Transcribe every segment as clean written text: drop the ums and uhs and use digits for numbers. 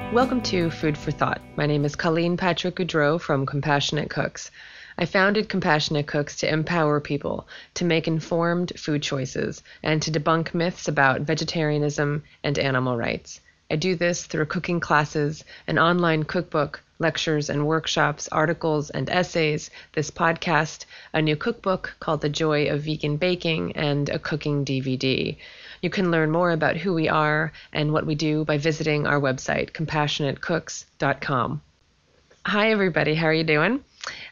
Welcome to Food for Thought. My name is Colleen Patrick Goudreau from Compassionate Cooks. I founded Compassionate Cooks to empower people to make informed food choices and to debunk myths about vegetarianism and animal rights. I do this through cooking classes, an online cookbook, lectures and workshops, articles and essays, this podcast, a new cookbook called The Joy of Vegan Baking, and a cooking DVD. You can learn more about who we are and what we do by visiting our website, compassionatecooks.com. Hi, everybody. How are you doing?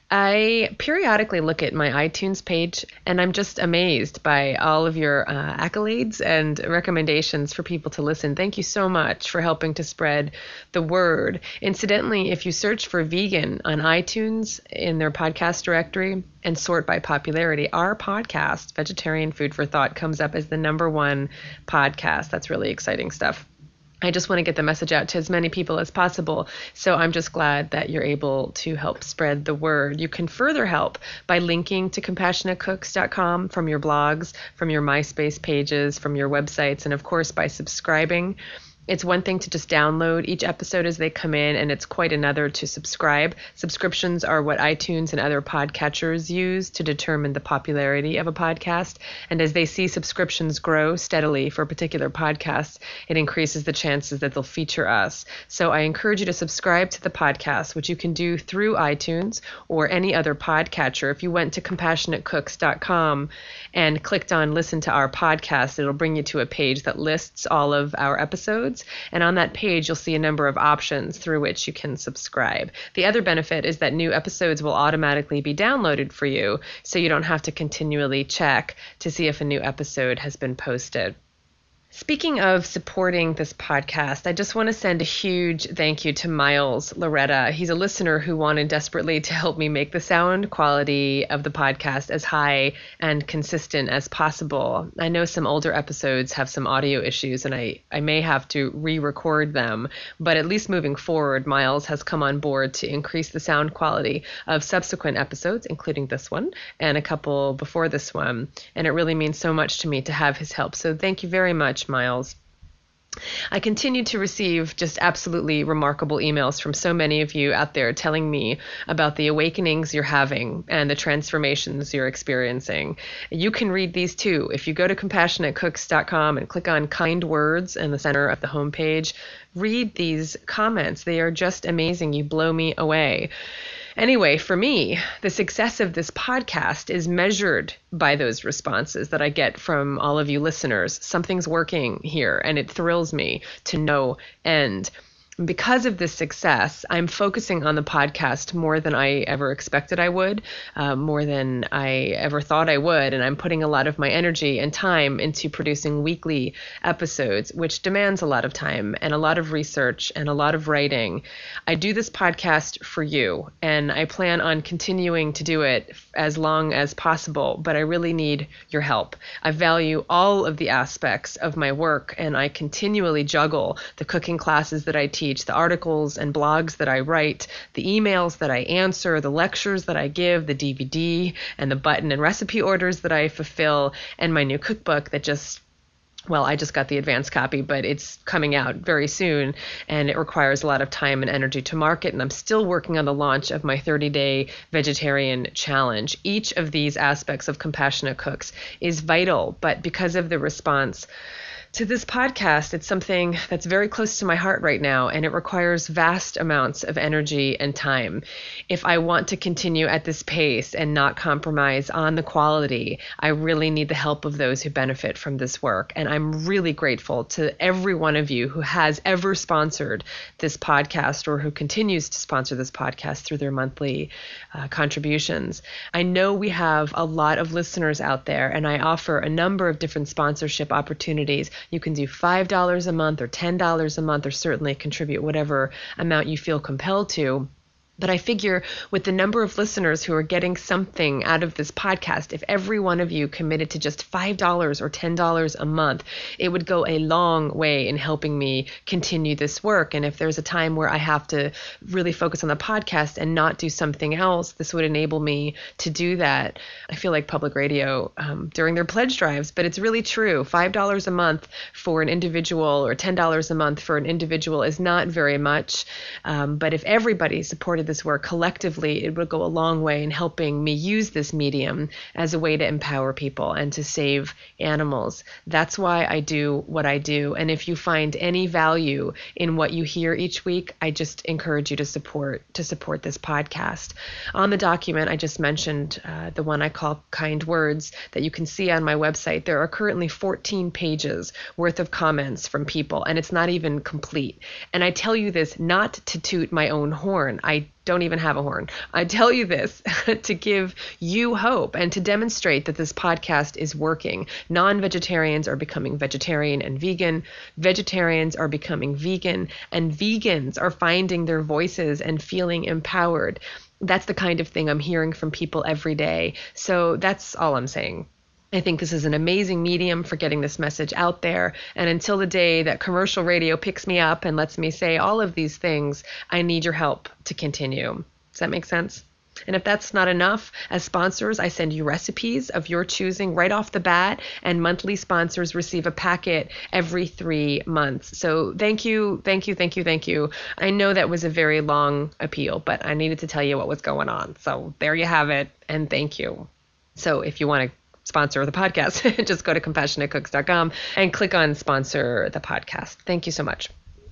I periodically look at my iTunes page, and I'm just amazed by all of your accolades and recommendations for people to listen. Thank you so much for helping to spread the word. Incidentally, if you search for vegan on iTunes in their podcast directory and sort by popularity, our podcast, Vegetarian Food for Thought, comes up as the #1 podcast. That's really exciting stuff. I just want to get the message out to as many people as possible, so I'm just glad that you're able to help spread the word. You can further help by linking to compassionatecooks.com from your blogs, from your MySpace pages, from your websites, and of course by subscribing. It's one thing to just download each episode as they come in, and it's quite another to subscribe. Subscriptions are what iTunes and other podcatchers use to determine the popularity of a podcast. And as they see subscriptions grow steadily for particular podcasts, it increases the chances that they'll feature us. So I encourage you to subscribe to the podcast, which you can do through iTunes or any other podcatcher. If you went to compassionatecooks.com and clicked on Listen to Our Podcast, it'll bring you to a page that lists all of our episodes. And on that page, you'll see a number of options through which you can subscribe. The other benefit is that new episodes will automatically be downloaded for you, so you don't have to continually check to see if a new episode has been posted. Speaking of supporting this podcast, I just want to send a huge thank you to Miles Loretta. He's a listener who wanted desperately to help me make the sound quality of the podcast as high and consistent as possible. I know some older episodes have some audio issues, and I may have to re-record them, but at least moving forward, Miles has come on board to increase the sound quality of subsequent episodes, including this one and a couple before this one, and it really means so much to me to have his help. So thank you very much, Miles. I continue to receive just absolutely remarkable emails from so many of you out there telling me about the awakenings you're having and the transformations you're experiencing. You can read these too. If you go to compassionatecooks.com and click on Kind Words in the center of the homepage, read these comments. They are just amazing. You blow me away. Anyway, for me, the success of this podcast is measured by those responses that I get from all of you listeners. Something's working here, and it thrills me to no end. Because of this success, I'm focusing on the podcast more than I ever expected I would, more than I ever thought I would, and I'm putting a lot of my energy and time into producing weekly episodes, which demands a lot of time and a lot of research and a lot of writing. I do this podcast for you, and I plan on continuing to do it as long as possible, but I really need your help. I value all of the aspects of my work, and I continually juggle the cooking classes that I teach, the articles and blogs that I write, the emails that I answer, the lectures that I give, the DVD and the button and recipe orders that I fulfill, and my new cookbook that I just got the advanced copy, but it's coming out very soon, and it requires a lot of time and energy to market, and I'm still working on the launch of my 30-day vegetarian challenge. Each of these aspects of Compassionate Cooks is vital, but because of the response to this podcast, it's something that's very close to my heart right now, and it requires vast amounts of energy and time. If I want to continue at this pace and not compromise on the quality, I really need the help of those who benefit from this work. And I'm really grateful to every one of you who has ever sponsored this podcast or who continues to sponsor this podcast through their monthly contributions. I know we have a lot of listeners out there, and I offer a number of different sponsorship opportunities. You can do $5 a month or $10 a month, or certainly contribute whatever amount you feel compelled to. But I figure with the number of listeners who are getting something out of this podcast, if every one of you committed to just $5 or $10 a month, it would go a long way in helping me continue this work. And if there's a time where I have to really focus on the podcast and not do something else, this would enable me to do that. I feel like public radio during their pledge drives, but it's really true. $5 a month for an individual or $10 a month for an individual is not very much. But if everybody supported this work collectively, it would go a long way in helping me use this medium as a way to empower people and to save animals. That's why I do what I do. And if you find any value in what you hear each week, I just encourage you to support this podcast. On the document I just mentioned, the one I call Kind Words, that you can see on my website, there are currently 14 pages worth of comments from people, and it's not even complete. And I tell you this not to toot my own horn. I don't even have a horn. I tell you this to give you hope and to demonstrate that this podcast is working. Non-vegetarians are becoming vegetarian and vegan. Vegetarians are becoming vegan, and vegans are finding their voices and feeling empowered. That's the kind of thing I'm hearing from people every day. So that's all I'm saying. I think this is an amazing medium for getting this message out there. And until the day that commercial radio picks me up and lets me say all of these things, I need your help to continue. Does that make sense? And if that's not enough, as sponsors, I send you recipes of your choosing right off the bat, and monthly sponsors receive a packet every 3 months. So thank you. I know that was a very long appeal, but I needed to tell you what was going on. So there you have it, and thank you. So if you want to sponsor the podcast, just go to CompassionateCooks.com and click on sponsor the podcast. Thank you so much.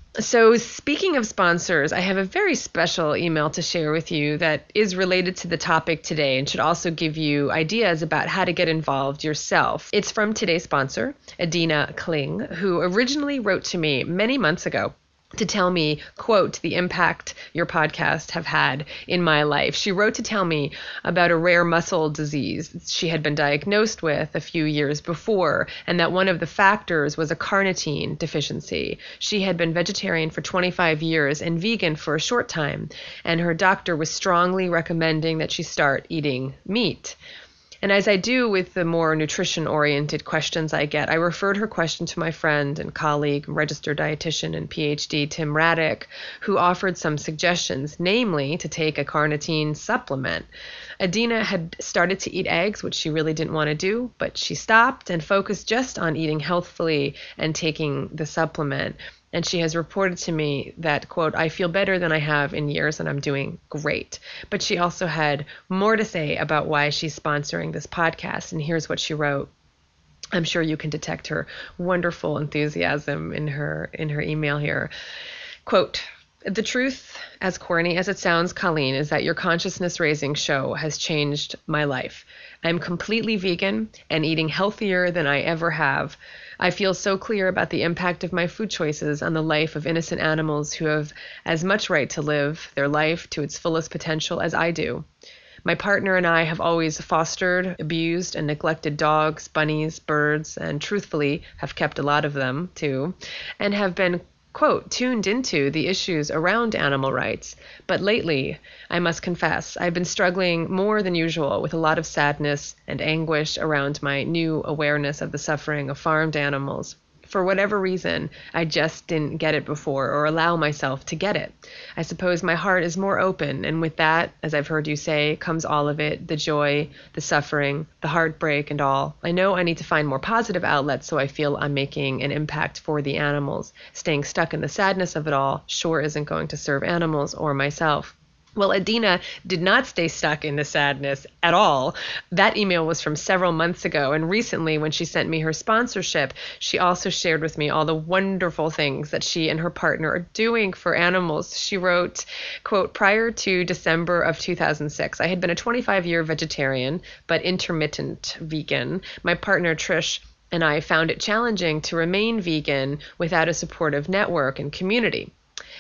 So speaking of sponsors, I have a very special email to share with you that is related to the topic today and should also give you ideas about how to get involved yourself. It's from today's sponsor, Adina Kling, who originally wrote to me many months ago to tell me, quote, the impact your podcasts have had in my life. She wrote to tell me about a rare muscle disease she had been diagnosed with a few years before, and that one of the factors was a carnitine deficiency. She had been vegetarian for 25 years and vegan for a short time, and her doctor was strongly recommending that she start eating meat. And as I do with the more nutrition-oriented questions I get, I referred her question to my friend and colleague, registered dietitian and PhD, Tim Raddick, who offered some suggestions, namely to take a carnitine supplement. Adina had started to eat eggs, which she really didn't want to do, but she stopped and focused just on eating healthfully and taking the supplement. And she has reported to me that, quote, I feel better than I have in years and I'm doing great. But she also had more to say about why she's sponsoring this podcast. And here's what she wrote. I'm sure you can detect her wonderful enthusiasm in her email here. Quote, the truth, as corny as it sounds, Colleen, is that your consciousness raising show has changed my life. I'm completely vegan and eating healthier than I ever have. I feel so clear about the impact of my food choices on the life of innocent animals who have as much right to live their life to its fullest potential as I do. My partner and I have always fostered, abused, and neglected dogs, bunnies, birds, and truthfully have kept a lot of them too, and have been, quote, tuned into the issues around animal rights. But lately, I must confess, I've been struggling more than usual with a lot of sadness and anguish around my new awareness of the suffering of farmed animals. For whatever reason, I just didn't get it before or allow myself to get it. I suppose my heart is more open, and with that, as I've heard you say, comes all of it, the joy, the suffering, the heartbreak, and all. I know I need to find more positive outlets so I feel I'm making an impact for the animals. Staying stuck in the sadness of it all sure isn't going to serve animals or myself. Well, Adina did not stay stuck in the sadness at all. That email was from several months ago, and recently when she sent me her sponsorship, she also shared with me all the wonderful things that she and her partner are doing for animals. She wrote, quote, prior to December of 2006, I had been a 25-year vegetarian, but intermittent vegan. My partner, Trish, and I found it challenging to remain vegan without a supportive network and community.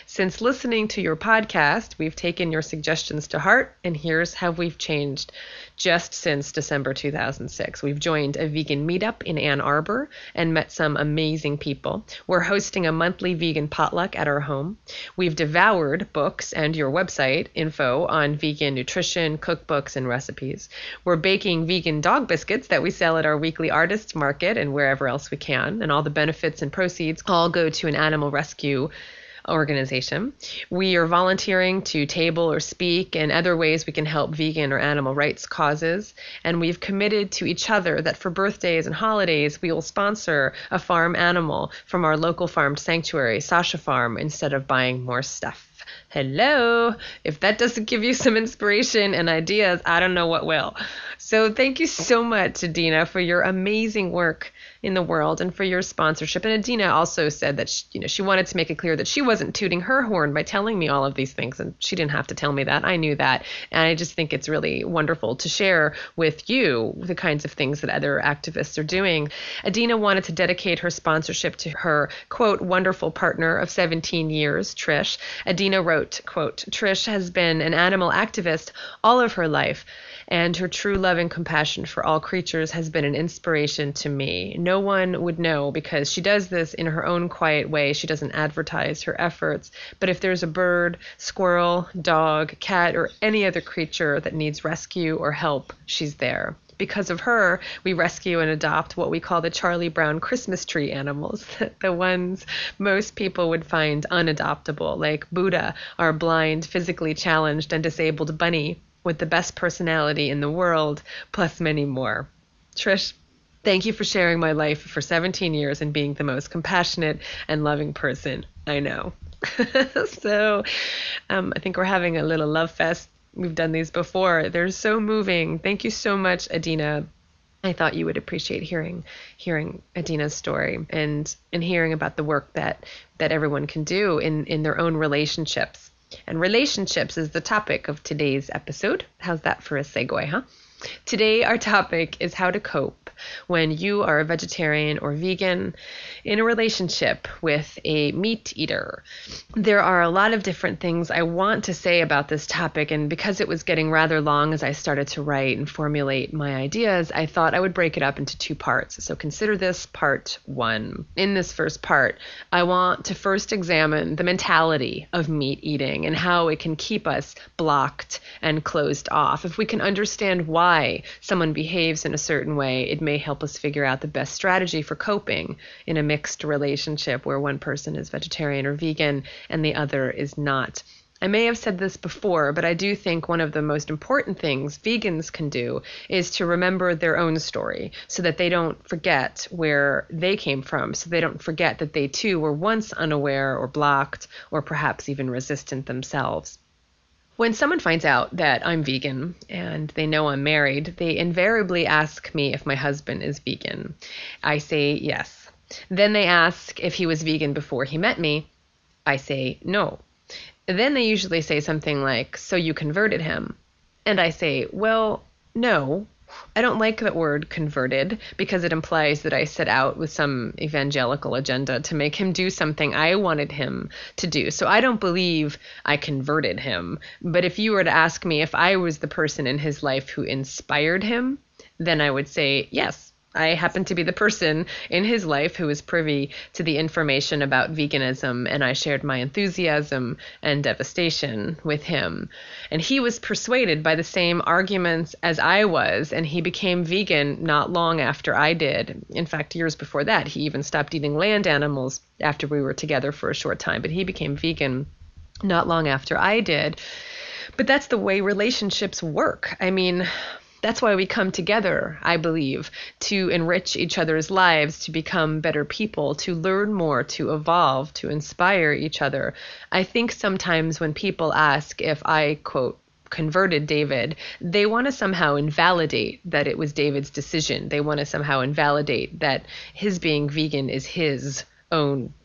Since listening to your podcast, we've taken your suggestions to heart, and here's how we've changed. Just since December 2006, we've joined a vegan meetup in Ann Arbor and met some amazing people. We're hosting a monthly vegan potluck at our home. We've devoured books and your website info on vegan nutrition, cookbooks, and recipes. We're baking vegan dog biscuits that we sell at our weekly artists market and wherever else we can, and all the benefits and proceeds all go to an animal rescue organization. We are volunteering to table or speak and other ways we can help vegan or animal rights causes. And we've committed to each other that for birthdays and holidays, we will sponsor a farm animal from our local farmed sanctuary, Sasha Farm, instead of buying more stuff. Hello. If that doesn't give you some inspiration and ideas, I don't know what will. So thank you so much, Adina, for your amazing work in the world and for your sponsorship. And Adina also said that she wanted to make it clear that she wasn't tooting her horn by telling me all of these things, and she didn't have to tell me that. I knew that, and I just think it's really wonderful to share with you the kinds of things that other activists are doing. Adina wanted to dedicate her sponsorship to her, quote, wonderful partner of 17 years, Trish. Adina wrote, quote, Trish has been an animal activist all of her life, and her true love and compassion for all creatures has been an inspiration to me. No one would know because she does this in her own quiet way. She doesn't advertise her efforts. But if there's a bird, squirrel, dog, cat, or any other creature that needs rescue or help, she's there. Because of her, we rescue and adopt what we call the Charlie Brown Christmas tree animals, the ones most people would find unadoptable, like Buddha, our blind, physically challenged, and disabled bunny with the best personality in the world, plus many more. Trish, thank you for sharing my life for 17 years and being the most compassionate and loving person I know. So I think we're having a little love fest. We've done these before. They're so moving. Thank you so much, Adina. I thought you would appreciate hearing Adina's story and hearing about the work that everyone can do in their own relationships. And relationships is the topic of today's episode. How's that for a segue, huh? Today, our topic is how to cope when you are a vegetarian or vegan in a relationship with a meat eater. There are a lot of different things I want to say about this topic, and because it was getting rather long as I started to write and formulate my ideas, I thought I would break it up into two parts. So consider this part one. In this first part, I want to first examine the mentality of meat eating and how it can keep us blocked and closed off. If we can understand why someone behaves in a certain way, it may help us figure out the best strategy for coping in a mixed relationship where one person is vegetarian or vegan and the other is not. I may have said this before, but I do think one of the most important things vegans can do is to remember their own story so that they don't forget where they came from, so they don't forget that they too were once unaware or blocked or perhaps even resistant themselves. When someone finds out that I'm vegan and they know I'm married, they invariably ask me if my husband is vegan. I say yes. Then they ask if he was vegan before he met me. I say no. Then they usually say something like, so you converted him? And I say, well, no. I don't like that word converted because it implies that I set out with some evangelical agenda to make him do something I wanted him to do. So I don't believe I converted him. But if you were to ask me if I was the person in his life who inspired him, then I would say yes. I happen to be the person in his life who was privy to the information about veganism, and I shared my enthusiasm and devastation with him. And he was persuaded by the same arguments as I was, and he became vegan not long after I did. In fact, years before that, he even stopped eating land animals after we were together for a short time, but he became vegan not long after I did. But that's the way relationships work. I mean, that's why we come together, I believe, to enrich each other's lives, to become better people, to learn more, to evolve, to inspire each other. I think sometimes when people ask if I, quote, converted David, they want to somehow invalidate that it was David's decision. They want to somehow invalidate that his being vegan is his own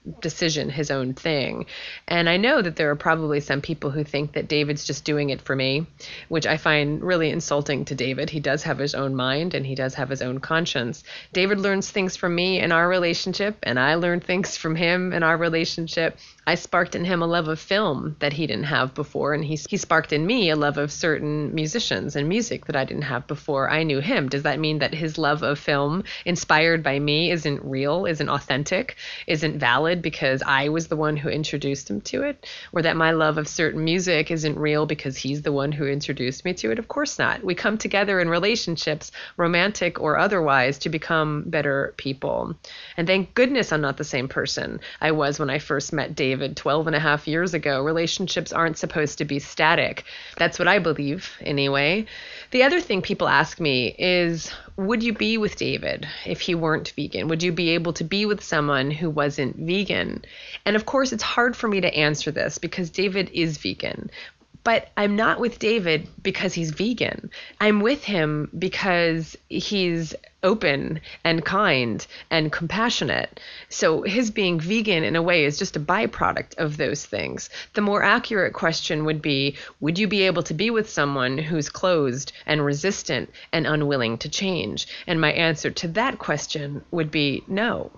decision, his own thing. And I know that there are probably some people who think that David's just doing it for me, which I find really insulting to David. He does have his own mind and he does have his own conscience. David learns things from me in our relationship, and I learn things from him in our relationship. I sparked in him a love of film that he didn't have before, and he sparked in me a love of certain musicians and music that I didn't have before I knew him. Does that mean that his love of film inspired by me isn't real, isn't authentic, isn't valid because I was the one who introduced him to it? Or that my love of certain music isn't real because he's the one who introduced me to it? Of course not. We come together in relationships, romantic or otherwise, to become better people. And thank goodness I'm not the same person I was when I first met David 12 and a half years ago. Relationships aren't supposed to be static. That's what I believe, anyway. The other thing people ask me is, would you be with David if he weren't vegan? Would you be able to be with someone who wasn't vegan? And of course, it's hard for me to answer this because David is vegan. But I'm not with David because he's vegan. I'm with him because he's open and kind and compassionate. So his being vegan in a way is just a byproduct of those things. The more accurate question would be, would you be able to be with someone who's closed and resistant and unwilling to change? And my answer to that question would be no.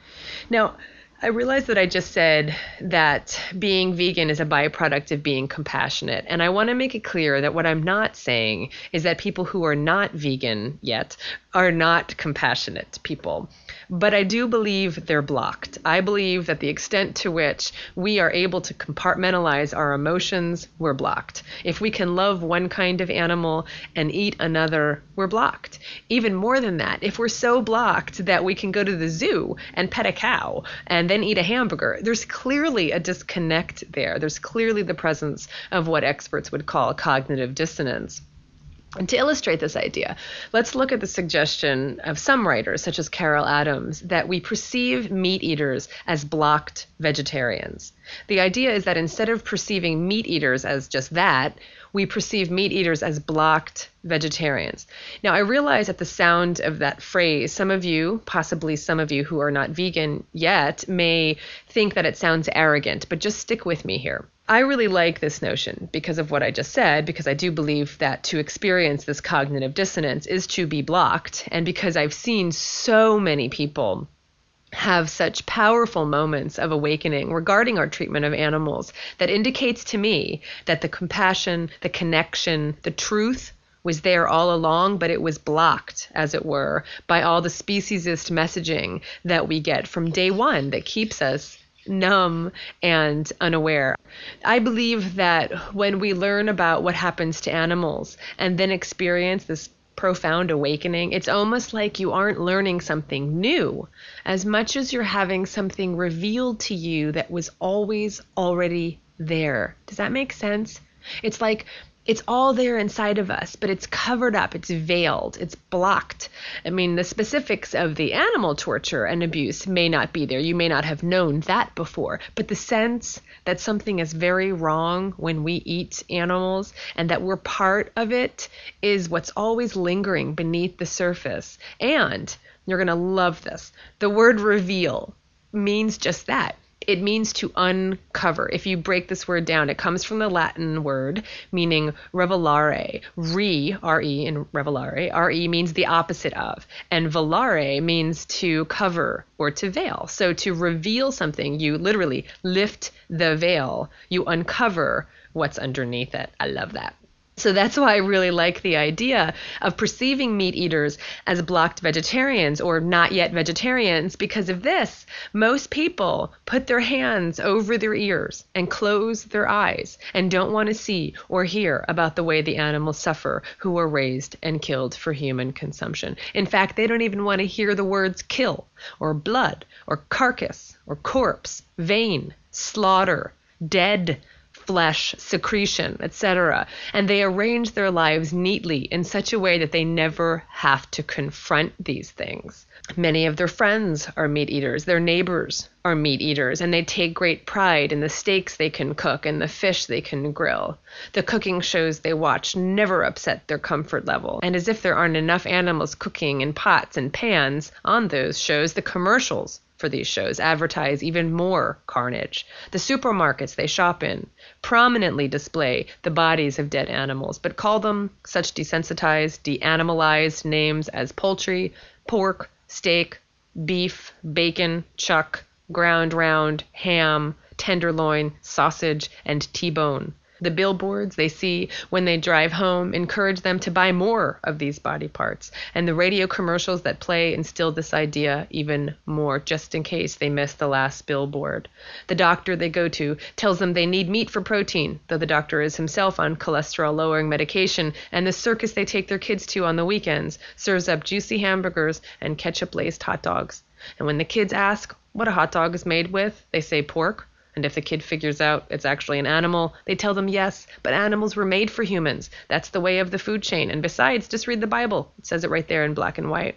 Now, I realize that I just said that being vegan is a byproduct of being compassionate. And I want to make it clear that what I'm not saying is that people who are not vegan yet are not compassionate people. But I do believe they're blocked. I believe that the extent to which we are able to compartmentalize our emotions, we're blocked. If we can love one kind of animal and eat another, we're blocked. Even more than that, if we're so blocked that we can go to the zoo and pet a cow and then eat a hamburger, there's clearly a disconnect there. There's clearly the presence of what experts would call cognitive dissonance. And to illustrate this idea, let's look at the suggestion of some writers, such as Carol Adams, that we perceive meat eaters as blocked vegetarians. The idea is that instead of perceiving meat eaters as just that, we perceive meat eaters as blocked vegetarians. Now, I realize at the sound of that phrase, some of you, possibly some of you who are not vegan yet, may think that it sounds arrogant, but just stick with me here. I really like this notion because of what I just said, because I do believe that to experience this cognitive dissonance is to be blocked, and because I've seen so many people have such powerful moments of awakening regarding our treatment of animals that indicates to me that the compassion, the connection, the truth was there all along, but it was blocked, as it were, by all the speciesist messaging that we get from day one that keeps us numb and unaware. I believe that when we learn about what happens to animals and then experience this profound awakening, it's almost like you aren't learning something new as much as you're having something revealed to you that was always already there. Does that make sense? It's like it's all there inside of us, but it's covered up, it's veiled, it's blocked. I mean, the specifics of the animal torture and abuse may not be there. You may not have known that before, but the sense that something is very wrong when we eat animals and that we're part of it is what's always lingering beneath the surface. And you're going to love this. The word reveal means just that. It means to uncover. If you break this word down, it comes from the Latin word meaning revelare. R-E in revelare. R-E means the opposite of. And velare means to cover or to veil. So to reveal something, you literally lift the veil. You uncover what's underneath it. I love that. So that's why I really like the idea of perceiving meat eaters as blocked vegetarians or not yet vegetarians. Because of this, most people put their hands over their ears and close their eyes and don't want to see or hear about the way the animals suffer who were raised and killed for human consumption. In fact, they don't even want to hear the words kill or blood or carcass or corpse, vein, slaughter, dead flesh, secretion, etc. And they arrange their lives neatly in such a way that they never have to confront these things. Many of their friends are meat eaters. Their neighbors are meat eaters, and they take great pride in the steaks they can cook and the fish they can grill. The cooking shows they watch never upset their comfort level. And as if there aren't enough animals cooking in pots and pans on those shows, the commercials for these shows advertise even more carnage. The supermarkets they shop in prominently display the bodies of dead animals, but call them such desensitized, de-animalized names as poultry, pork, steak, beef, bacon, chuck, ground round, ham, tenderloin, sausage, and T-bone. The billboards they see when they drive home encourage them to buy more of these body parts, and the radio commercials that play instill this idea even more, just in case they miss the last billboard. The doctor they go to tells them they need meat for protein, though the doctor is himself on cholesterol-lowering medication, and the circus they take their kids to on the weekends serves up juicy hamburgers and ketchup-laced hot dogs. And when the kids ask what a hot dog is made with, they say pork. And if the kid figures out it's actually an animal, they tell them yes, but animals were made for humans. That's the way of the food chain. And besides, just read the Bible. It says it right there in black and white.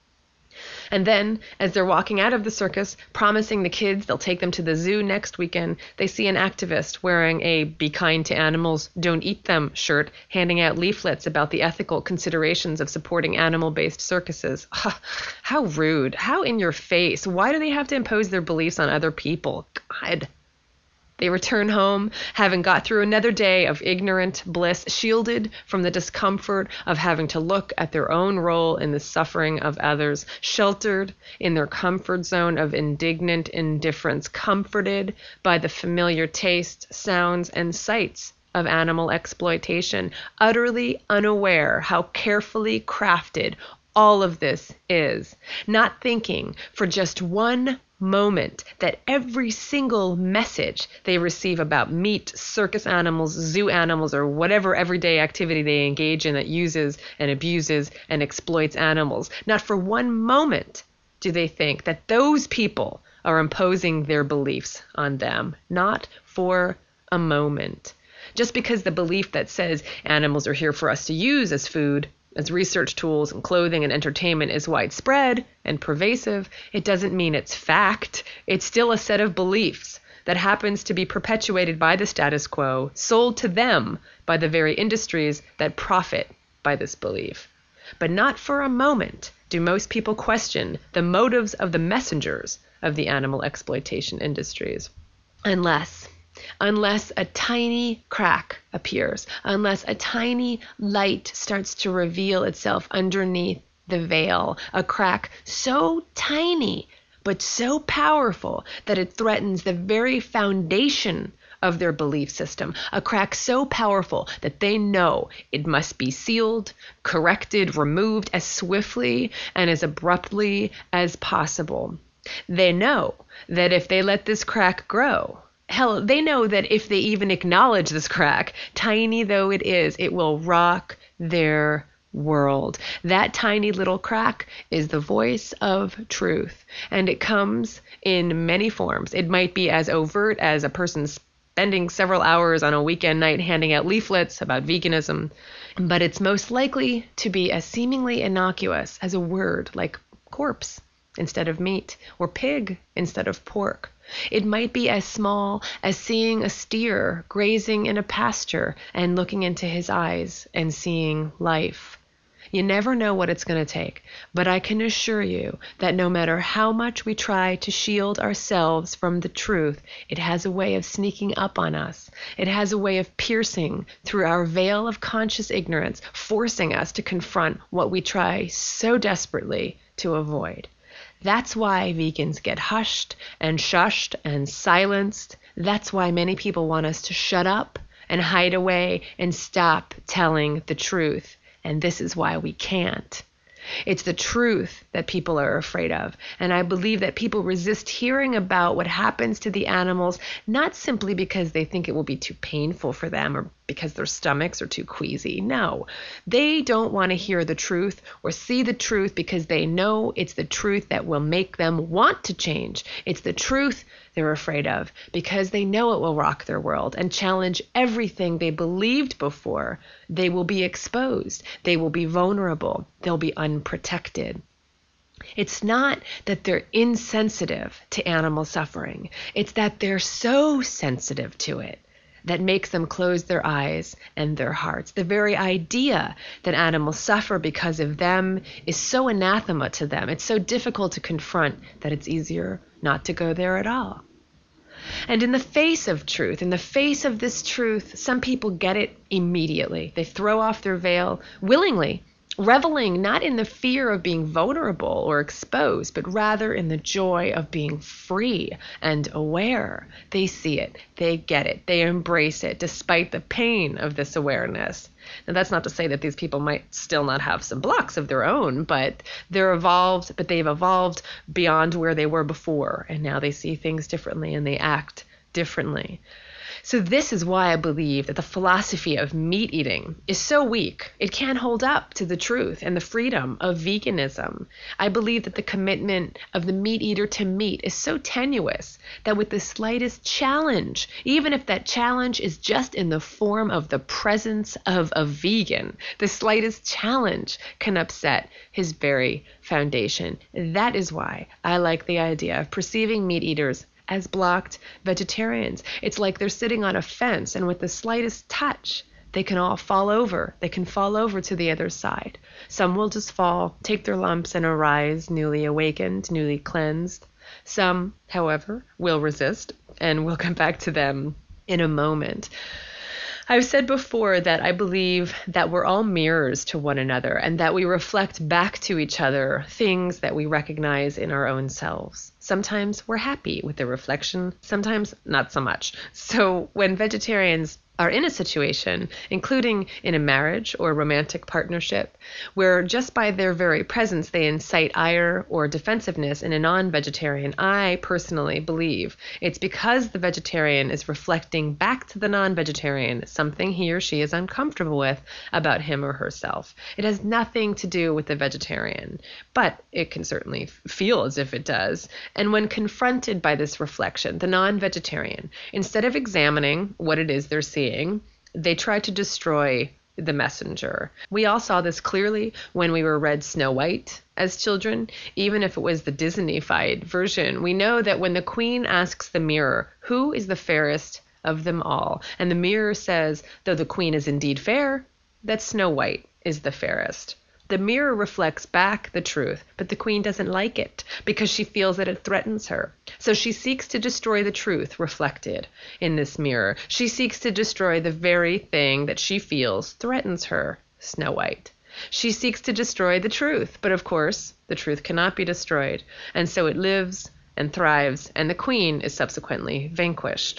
And then, as they're walking out of the circus, promising the kids they'll take them to the zoo next weekend, they see an activist wearing a "Be kind to animals, don't eat them" shirt, handing out leaflets about the ethical considerations of supporting animal-based circuses. How rude. How in your face. Why do they have to impose their beliefs on other people? God. They return home, having got through another day of ignorant bliss, shielded from the discomfort of having to look at their own role in the suffering of others, sheltered in their comfort zone of indignant indifference, comforted by the familiar tastes, sounds, and sights of animal exploitation, utterly unaware how carefully crafted all of this is, not thinking for just one moment that every single message they receive about meat, circus animals, zoo animals, or whatever everyday activity they engage in that uses and abuses and exploits animals, not for one moment do they think that those people are imposing their beliefs on them. Not for a moment. Just because the belief that says animals are here for us to use as food, as research tools and clothing and entertainment is widespread and pervasive, it doesn't mean it's fact. It's still a set of beliefs that happens to be perpetuated by the status quo, sold to them by the very industries that profit by this belief. But not for a moment do most people question the motives of the messengers of the animal exploitation industries. Unless a tiny crack appears, unless a tiny light starts to reveal itself underneath the veil, a crack so tiny but so powerful that it threatens the very foundation of their belief system, a crack so powerful that they know it must be sealed, corrected, removed as swiftly and as abruptly as possible. They know that if they let this crack grow, hell, they know that if they even acknowledge this crack, tiny though it is, it will rock their world. That tiny little crack is the voice of truth, and it comes in many forms. It might be as overt as a person spending several hours on a weekend night handing out leaflets about veganism, but it's most likely to be as seemingly innocuous as a word like corpse instead of meat, or pig instead of pork. It might be as small as seeing a steer grazing in a pasture and looking into his eyes and seeing life. You never know what it's going to take, but I can assure you that no matter how much we try to shield ourselves from the truth, it has a way of sneaking up on us. It has a way of piercing through our veil of conscious ignorance, forcing us to confront what we try so desperately to avoid. That's why vegans get hushed and shushed and silenced. That's why many people want us to shut up and hide away and stop telling the truth. And this is why we can't. It's the truth that people are afraid of. And I believe that people resist hearing about what happens to the animals, not simply because they think it will be too painful for them or because their stomachs are too queasy. No, they don't want to hear the truth or see the truth because they know it's the truth that will make them want to change. It's the truth they're afraid of because they know it will rock their world and challenge everything they believed before. They will be exposed. They will be vulnerable. They'll be unprotected. It's not that they're insensitive to animal suffering. It's that they're so sensitive to it that makes them close their eyes and their hearts. The very idea that animals suffer because of them is so anathema to them. It's so difficult to confront that it's easier not to go there at all. And in the face of truth, in the face of this truth, some people get it immediately. They throw off their veil willingly, reveling not in the fear of being vulnerable or exposed, but rather in the joy of being free and aware. They see it, they get it, they embrace it, despite the pain of this awareness. Now, that's not to say that these people might still not have some blocks of their own, but they've evolved beyond where they were before, and now they see things differently and they act differently. So this is why I believe that the philosophy of meat eating is so weak. It can't hold up to the truth and the freedom of veganism. I believe that the commitment of the meat eater to meat is so tenuous that with the slightest challenge, even if that challenge is just in the form of the presence of a vegan, the slightest challenge can upset his very foundation. That is why I like the idea of perceiving meat eaters as blocked vegetarians. It's like they're sitting on a fence, and with the slightest touch, they can all fall over. They can fall over to the other side. Some will just fall, take their lumps, and arise newly awakened, newly cleansed. Some, however, will resist, and we'll come back to them in a moment. I've said before that I believe that we're all mirrors to one another and that we reflect back to each other things that we recognize in our own selves. Sometimes we're happy with the reflection, sometimes not so much. So when vegetarians are in a situation, including in a marriage or romantic partnership, where just by their very presence they incite ire or defensiveness in a non-vegetarian, I personally believe it's because the vegetarian is reflecting back to the non-vegetarian something he or she is uncomfortable with about him or herself. It has nothing to do with the vegetarian, but it can certainly feel as if it does. And when confronted by this reflection, the non-vegetarian, instead of examining what it is they're seeing, they try to destroy the messenger. We all saw this clearly when we were read Snow White as children, even if it was the Disney-fied version. We know that when the queen asks the mirror, who is the fairest of them all? And the mirror says, though the queen is indeed fair, that Snow White is the fairest. The mirror reflects back the truth, but the queen doesn't like it because she feels that it threatens her. So she seeks to destroy the truth reflected in this mirror. She seeks to destroy the very thing that she feels threatens her, Snow White. She seeks to destroy the truth, but of course, the truth cannot be destroyed, and so it lives and thrives, and the queen is subsequently vanquished.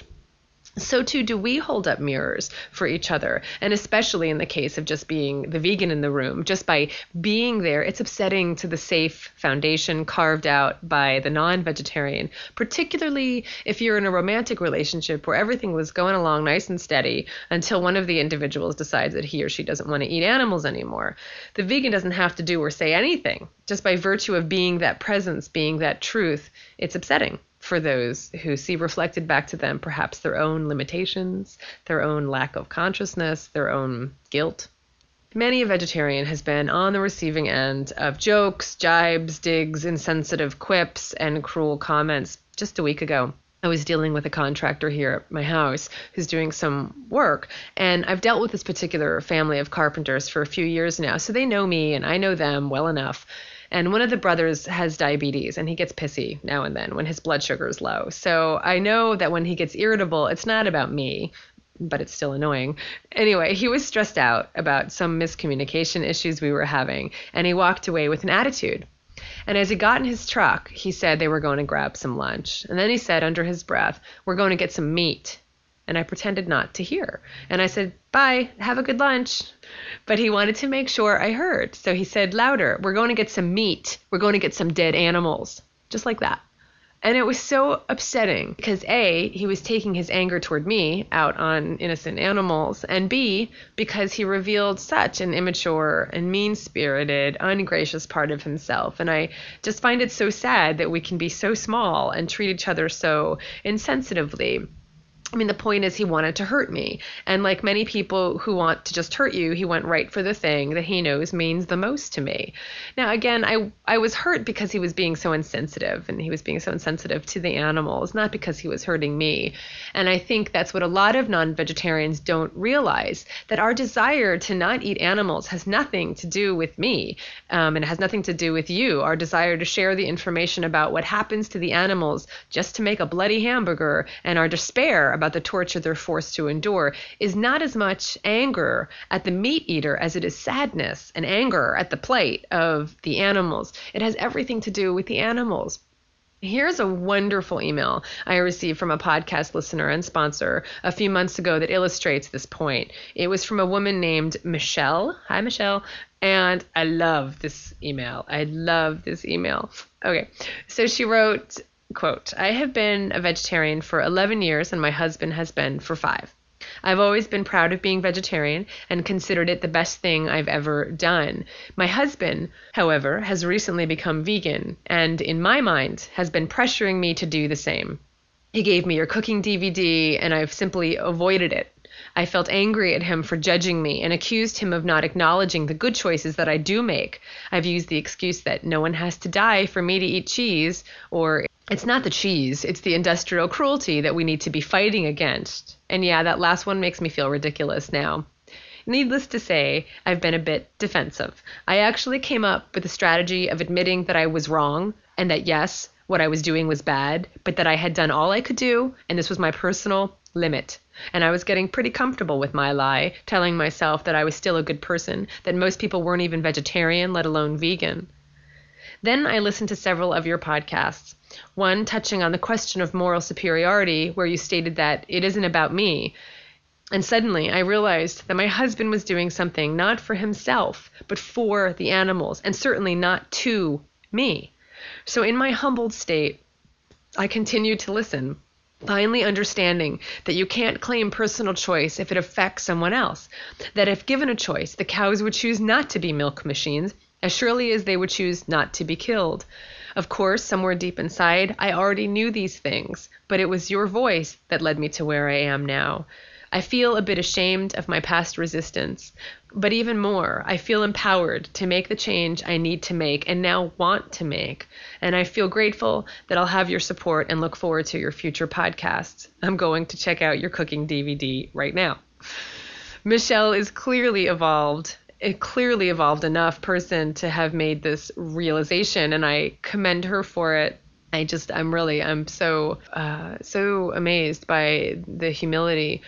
So too do we hold up mirrors for each other, and especially in the case of just being the vegan in the room. Just by being there, it's upsetting to the safe foundation carved out by the non-vegetarian, particularly if you're in a romantic relationship where everything was going along nice and steady until one of the individuals decides that he or she doesn't want to eat animals anymore. The vegan doesn't have to do or say anything. Just by virtue of being that presence, being that truth, it's upsetting for those who see reflected back to them perhaps their own limitations, their own lack of consciousness, their own guilt. Many a vegetarian has been on the receiving end of jokes, jibes, digs, insensitive quips, and cruel comments. Just a week ago, I was dealing with a contractor here at my house who's doing some work, and I've dealt with this particular family of carpenters for a few years now, so they know me and I know them well enough. And one of the brothers has diabetes, and he gets pissy now and then when his blood sugar is low. So I know that when he gets irritable, it's not about me, but it's still annoying. Anyway, he was stressed out about some miscommunication issues we were having, and he walked away with an attitude. And as he got in his truck, he said they were going to grab some lunch. And then he said under his breath, "We're going to get some meat." And I pretended not to hear. And I said, "Bye, have a good lunch." But he wanted to make sure I heard. So he said louder, "We're going to get some meat. We're going to get some dead animals." Just like that. And it was so upsetting because A, he was taking his anger toward me out on innocent animals, and B, because he revealed such an immature and mean-spirited, ungracious part of himself. And I just find it so sad that we can be so small and treat each other so insensitively. I mean, the point is he wanted to hurt me. And like many people who want to just hurt you, he went right for the thing that he knows means the most to me. Now, again, I was hurt because he was being so insensitive, and he was being so insensitive to the animals, not because he was hurting me. And I think that's what a lot of non-vegetarians don't realize, that our desire to not eat animals has nothing to do with me, and it has nothing to do with you. Our desire to share the information about what happens to the animals just to make a bloody hamburger, and our despair about the torture they're forced to endure, is not as much anger at the meat eater as it is sadness and anger at the plight of the animals. It has everything to do with the animals. Here's a wonderful email I received from a podcast listener and sponsor a few months ago that illustrates this point. It was from a woman named Michelle. Hi, Michelle. And I love this email. Okay, so she wrote, quote, "I have been a vegetarian for 11 years and my husband has been for 5. I've always been proud of being vegetarian and considered it the best thing I've ever done. My husband, however, has recently become vegan and, in my mind, has been pressuring me to do the same. He gave me your cooking DVD and I've simply avoided it. I felt angry at him for judging me and accused him of not acknowledging the good choices that I do make. I've used the excuse that no one has to die for me to eat cheese, or it's not the cheese, it's the industrial cruelty that we need to be fighting against. And yeah, that last one makes me feel ridiculous now. Needless to say, I've been a bit defensive. I actually came up with a strategy of admitting that I was wrong and that yes, what I was doing was bad, but that I had done all I could do and this was my personal limit. And I was getting pretty comfortable with my lie, telling myself that I was still a good person, that most people weren't even vegetarian, let alone vegan. Then I listened to several of your podcasts, one touching on the question of moral superiority, where you stated that it isn't about me. And suddenly I realized that my husband was doing something not for himself, but for the animals, and certainly not to me. So in my humbled state, I continued to listen, finally understanding that you can't claim personal choice if it affects someone else, that if given a choice, the cows would choose not to be milk machines, as surely as they would choose not to be killed. Of course, somewhere deep inside, I already knew these things, but it was your voice that led me to where I am now. I feel a bit ashamed of my past resistance, but even more, I feel empowered to make the change I need to make and now want to make. And I feel grateful that I'll have your support and look forward to your future podcasts. I'm going to check out your cooking DVD right now." Michelle is clearly evolved enough person to have made this realization, and I commend her for it. I'm so amazed by the humility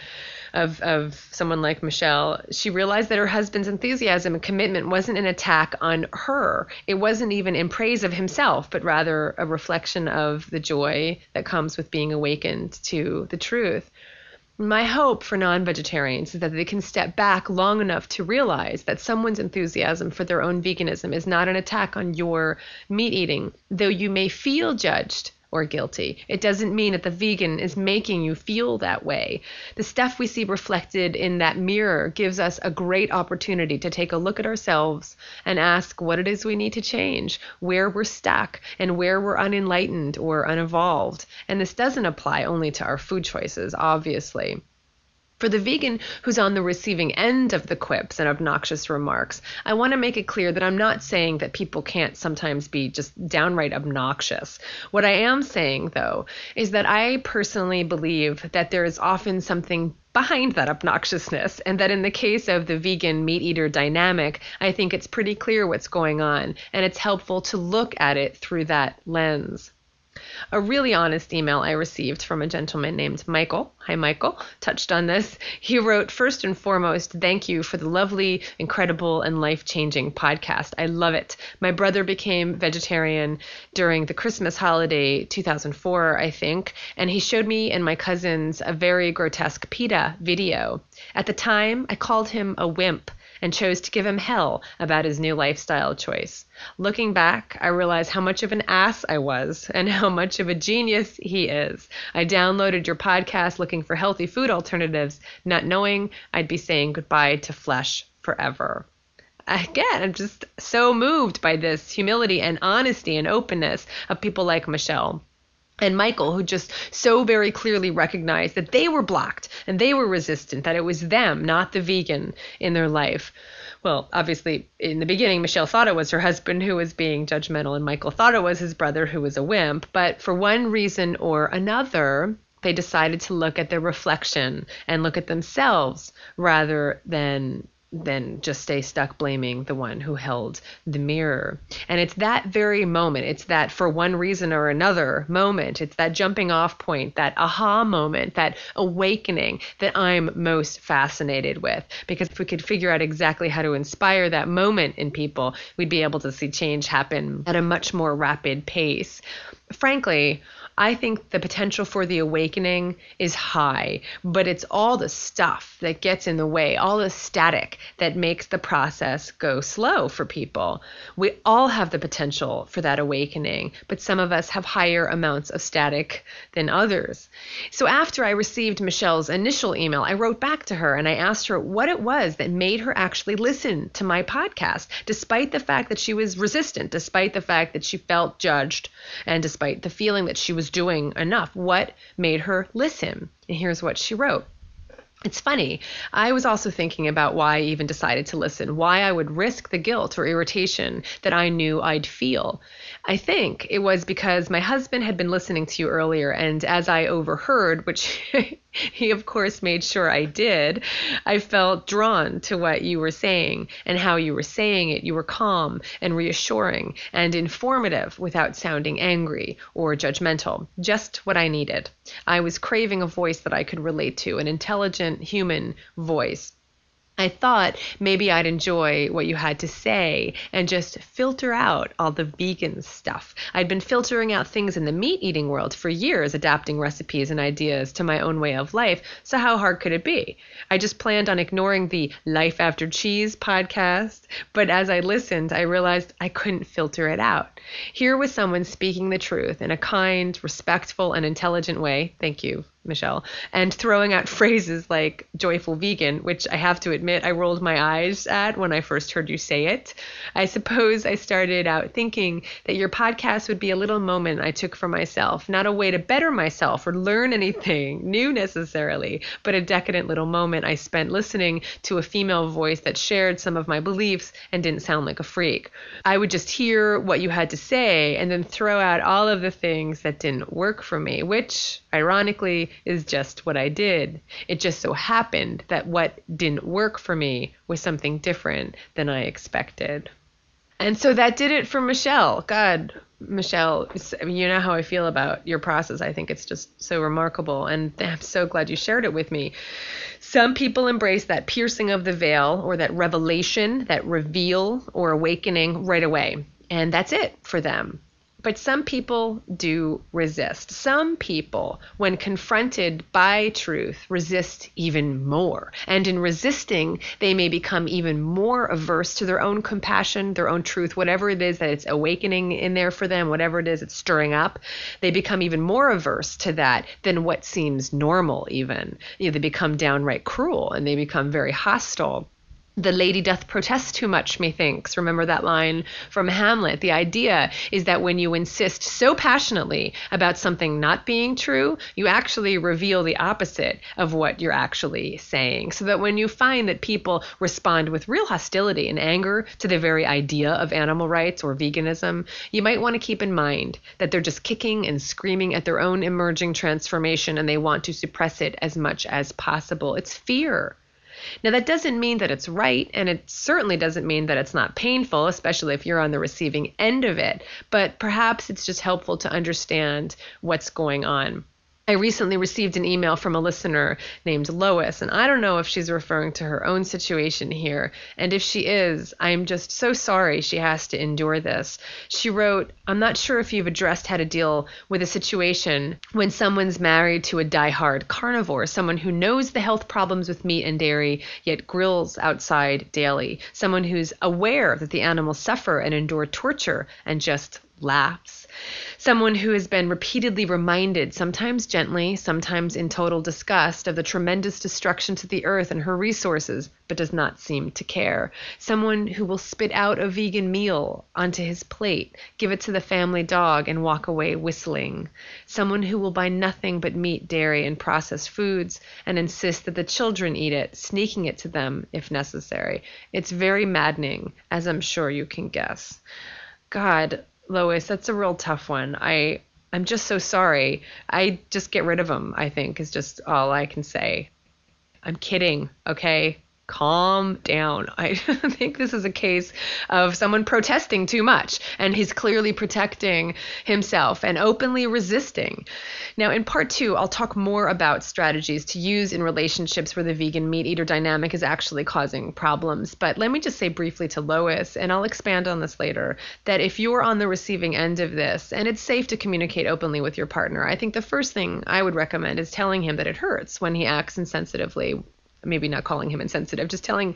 of someone like Michelle. She realized that her husband's enthusiasm and commitment wasn't an attack on her. It wasn't even in praise of himself, but rather a reflection of the joy that comes with being awakened to the truth. My hope for non-vegetarians is that they can step back long enough to realize that someone's enthusiasm for their own veganism is not an attack on your meat eating. Though you may feel judged or guilty, it doesn't mean that the vegan is making you feel that way. The stuff we see reflected in that mirror gives us a great opportunity to take a look at ourselves and ask what it is we need to change, where we're stuck, and where we're unenlightened or unevolved. And this doesn't apply only to our food choices, obviously. For the vegan who's on the receiving end of the quips and obnoxious remarks, I want to make it clear that I'm not saying that people can't sometimes be just downright obnoxious. What I am saying, though, is that I personally believe that there is often something behind that obnoxiousness, and that in the case of the vegan meat eater dynamic, I think it's pretty clear what's going on, and it's helpful to look at it through that lens. A really honest email I received from a gentleman named Michael. Hi, Michael. Touched on this. He wrote, "First and foremost, thank you for the lovely, incredible, and life-changing podcast. I love it. My brother became vegetarian during the Christmas holiday 2004, I think, and he showed me and my cousins a very grotesque PETA video. At the time, I called him a wimp and chose to give him hell about his new lifestyle choice. Looking back, I realize how much of an ass I was and how much of a genius he is. I downloaded your podcast looking for healthy food alternatives, not knowing I'd be saying goodbye to flesh forever." Again, I'm just so moved by this humility and honesty and openness of people like Michelle. And Michael, who just so very clearly recognized that they were blocked and they were resistant, that it was them, not the vegan, in their life. Well, obviously, in the beginning, Michelle thought it was her husband who was being judgmental, and Michael thought it was his brother who was a wimp. But for one reason or another, they decided to look at their reflection and look at themselves rather than just stay stuck blaming the one who held the mirror. And it's that very moment, it's that for one reason or another moment, it's that jumping off point, that aha moment, that awakening that I'm most fascinated with. Because if we could figure out exactly how to inspire that moment in people, we'd be able to see change happen at a much more rapid pace. Frankly, I think the potential for the awakening is high, but it's all the stuff that gets in the way, all the static that makes the process go slow for people. We all have the potential for that awakening, but some of us have higher amounts of static than others. So after I received Michelle's initial email, I wrote back to her and I asked her what it was that made her actually listen to my podcast, despite the fact that she was resistant, despite the fact that she felt judged, and despite the feeling that she was doing enough. What made her listen? And here's what she wrote. It's funny. I was also thinking about why I even decided to listen, why I would risk the guilt or irritation that I knew I'd feel. I think it was because my husband had been listening to you earlier, and as I overheard, which he of course made sure I did, I felt drawn to what you were saying and how you were saying it. You were calm and reassuring and informative without sounding angry or judgmental. Just what I needed. I was craving a voice that I could relate to, an intelligent human voice. I thought maybe I'd enjoy what you had to say and just filter out all the vegan stuff. I'd been filtering out things in the meat-eating world for years, adapting recipes and ideas to my own way of life, so how hard could it be? I just planned on ignoring the Life After Cheese podcast, but as I listened, I realized I couldn't filter it out. Here was someone speaking the truth in a kind, respectful, and intelligent way. Thank you, Michelle, and throwing out phrases like joyful vegan, which I have to admit I rolled my eyes at when I first heard you say it. I suppose I started out thinking that your podcast would be a little moment I took for myself, not a way to better myself or learn anything new necessarily, but a decadent little moment I spent listening to a female voice that shared some of my beliefs and didn't sound like a freak. I would just hear what you had to say and then throw out all of the things that didn't work for me, which, ironically, is just what I did. It just so happened that what didn't work for me was something different than I expected. And so that did it for Michelle. God, Michelle, you know how I feel about your process. I think it's just so remarkable, and I'm so glad you shared it with me. Some people embrace that piercing of the veil or that revelation, that reveal or awakening right away, and that's it for them. But some people do resist. Some people, when confronted by truth, resist even more. And in resisting, they may become even more averse to their own compassion, their own truth, whatever it is that it's awakening in there for them, whatever it is it's stirring up. They become even more averse to that than what seems normal even. They become downright cruel and they become very hostile. The lady doth protest too much, methinks. Remember that line from Hamlet? The idea is that when you insist so passionately about something not being true, you actually reveal the opposite of what you're actually saying. So that when you find that people respond with real hostility and anger to the very idea of animal rights or veganism, you might want to keep in mind that they're just kicking and screaming at their own emerging transformation and they want to suppress it as much as possible. It's fear. Now, that doesn't mean that it's right, and it certainly doesn't mean that it's not painful, especially if you're on the receiving end of it, but perhaps it's just helpful to understand what's going on. I recently received an email from a listener named Lois, and I don't know if she's referring to her own situation here, and if she is, I'm just so sorry she has to endure this. She wrote, I'm not sure if you've addressed how to deal with a situation when someone's married to a diehard carnivore, someone who knows the health problems with meat and dairy, yet grills outside daily, someone who's aware that the animals suffer and endure torture and just laughs. Someone who has been repeatedly reminded, sometimes gently, sometimes in total disgust, of the tremendous destruction to the earth and her resources, but does not seem to care. Someone who will spit out a vegan meal onto his plate, give it to the family dog, and walk away whistling. Someone who will buy nothing but meat, dairy, and processed foods and insist that the children eat it, sneaking it to them if necessary. It's very maddening, as I'm sure you can guess. God, Lois, that's a real tough one. I'm just so sorry. I just get rid of them, I think, is just all I can say. I'm kidding, okay? Calm down. I think this is a case of someone protesting too much, and he's clearly protecting himself and openly resisting. Now, in part 2, I'll talk more about strategies to use in relationships where the vegan meat eater dynamic is actually causing problems. But let me just say briefly to Lois, and I'll expand on this later, that if you're on the receiving end of this, and it's safe to communicate openly with your partner, I think the first thing I would recommend is telling him that it hurts when he acts insensitively. Maybe not calling him insensitive, just telling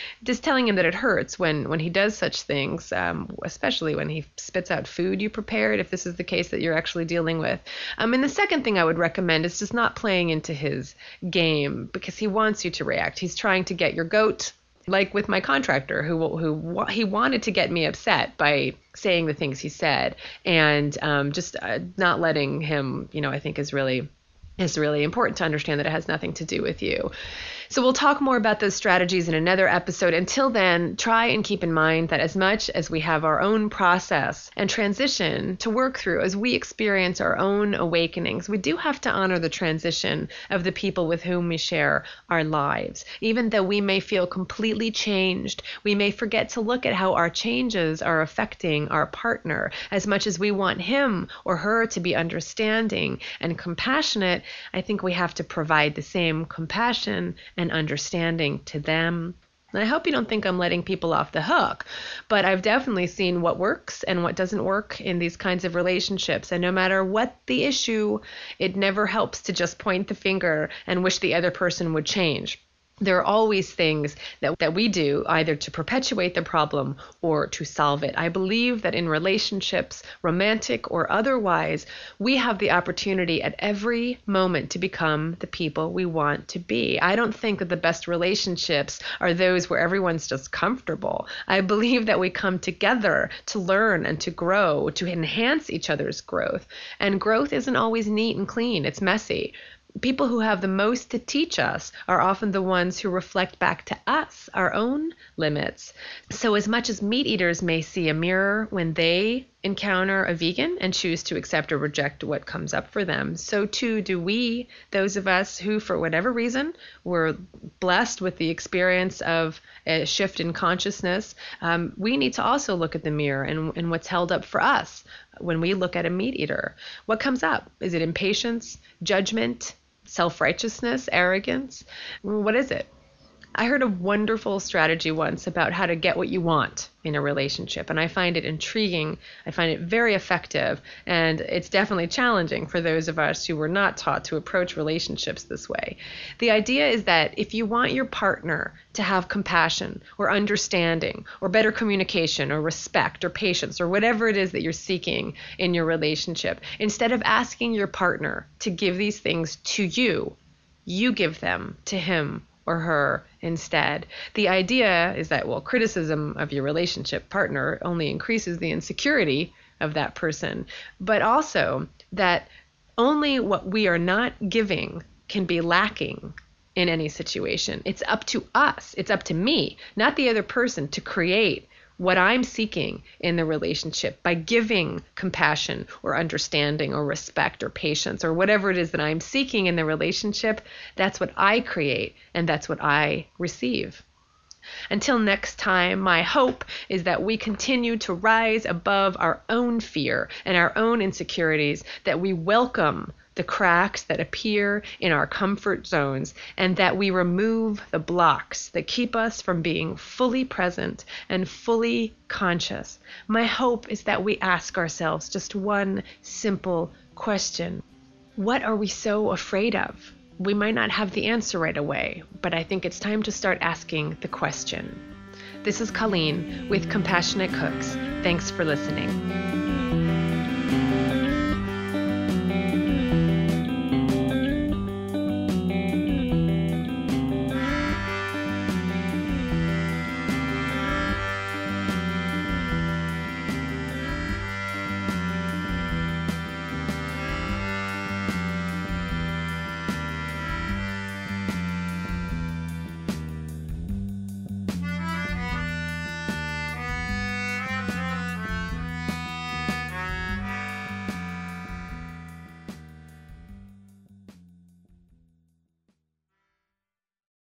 him that it hurts when he does such things, especially when he spits out food you prepared, if this is the case that you're actually dealing with. And the second thing I would recommend is just not playing into his game, because he wants you to react. He's trying to get your goat, like with my contractor, who he wanted to get me upset by saying the things he said, and just not letting him, I think is really important to understand that it has nothing to do with you. So we'll talk more about those strategies in another episode. Until then, try and keep in mind that as much as we have our own process and transition to work through as we experience our own awakenings, we do have to honor the transition of the people with whom we share our lives. Even though we may feel completely changed, we may forget to look at how our changes are affecting our partner. As much as we want him or her to be understanding and compassionate, I think we have to provide the same compassion and understanding to them. And I hope you don't think I'm letting people off the hook, but I've definitely seen what works and what doesn't work in these kinds of relationships. And no matter what the issue, it never helps to just point the finger and wish the other person would change. There are always things that we do either to perpetuate the problem or to solve it. I believe that in relationships, romantic or otherwise, we have the opportunity at every moment to become the people we want to be. I don't think that the best relationships are those where everyone's just comfortable. I believe that we come together to learn and to grow, to enhance each other's growth. And growth isn't always neat and clean. It's messy. People who have the most to teach us are often the ones who reflect back to us our own limits. So as much as meat eaters may see a mirror when they encounter a vegan and choose to accept or reject what comes up for them, so too do we, those of us who, for whatever reason, were blessed with the experience of a shift in consciousness. We need to also look at the mirror and what's held up for us when we look at a meat eater. What comes up? Is it impatience, judgment, self-righteousness, arrogance? What is it? I heard a wonderful strategy once about how to get what you want in a relationship, and I find it intriguing. I find it very effective, and it's definitely challenging for those of us who were not taught to approach relationships this way. The idea is that if you want your partner to have compassion or understanding or better communication or respect or patience or whatever it is that you're seeking in your relationship, instead of asking your partner to give these things to you, you give them to him or her instead. The idea is that, criticism of your relationship partner only increases the insecurity of that person, but also that only what we are not giving can be lacking in any situation. It's up to us, it's up to me, not the other person, to create what I'm seeking in the relationship by giving compassion or understanding or respect or patience or whatever it is that I'm seeking in the relationship. That's what I create, and that's what I receive. Until next time, my hope is that we continue to rise above our own fear and our own insecurities, that we welcome the cracks that appear in our comfort zones, and that we remove the blocks that keep us from being fully present and fully conscious. My hope is that we ask ourselves just one simple question. What are we so afraid of? We might not have the answer right away, but I think it's time to start asking the question. This is Colleen with Compassionate Cooks. Thanks for listening.